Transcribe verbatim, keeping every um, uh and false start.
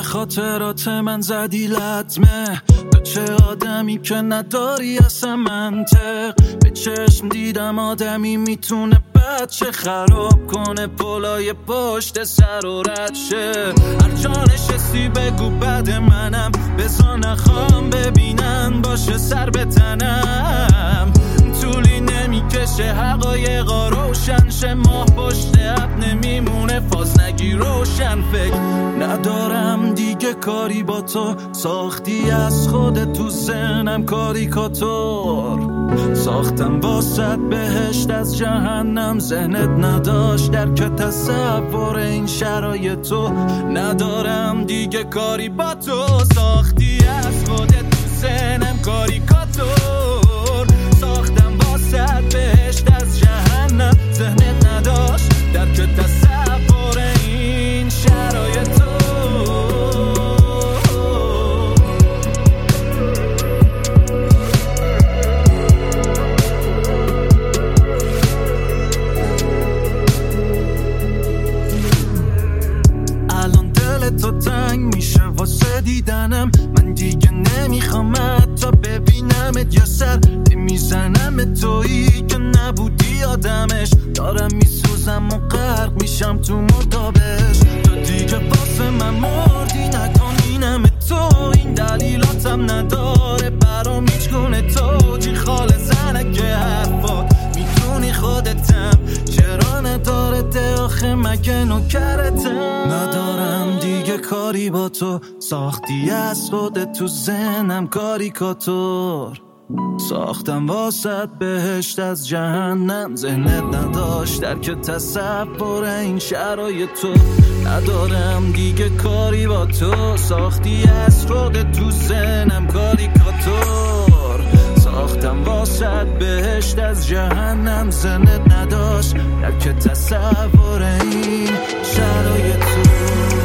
خاطرات من زدی لطمه. تو چه آدمی که نداری اصلا منطق. به چشم دیدم آدمی میتونه بچه خراب کنه پلای پشت سر و رد شه. هر جا نشستی بگو بد منم، بزا نخوام ببینن باشه سر به تنم. طولی نمیکشه حقایقا روشن شه، ماه پشت اب نمیمونه فاز نگی روشن. فکر ندارم دیگه کاری با تو، ساختی از خودت تو ذهنم کاریکاتور. ساختم واسط بهشت از جهنم، ذهنت نداشت درک تصور این شرایط تو. ندارم دیگه کاری با تو، ساختی از خودت تو ذهنم کاریکاتور. ساختم واسط بهشت از جهنم، ذهنت نداشت درک تصور این شرایط تو. تو تنگ میشه واسه دیدنم، من دیگه نمیخوام تا ببینمت یا سر نمیزنم. تویی که نبودی آدمش، دارم میسوزم و غرق میشم تو مردابش. تو دیگه واسه من مردی، نکن اینم تو. این دلیلاتم نداره برام هیچ گونه توجی، خال زنک حرفات میدونی خودتم. چرا نداره ده آخه مگه نوکرتم. ندارم دیگه کاری با تو، ساختی از خودت تو ذهنم کاریکاتور. ساختم واسط بهشت از جهنم، ذهنت نداشت درک تصور این شرایط تو. ندارم دیگه کاری با تو، ساختی از خودت تو ذهنم کاریکاتور. ساختم واسط بهشت از جهنم، ذهنت نداشت درک تصور این شرایط تو.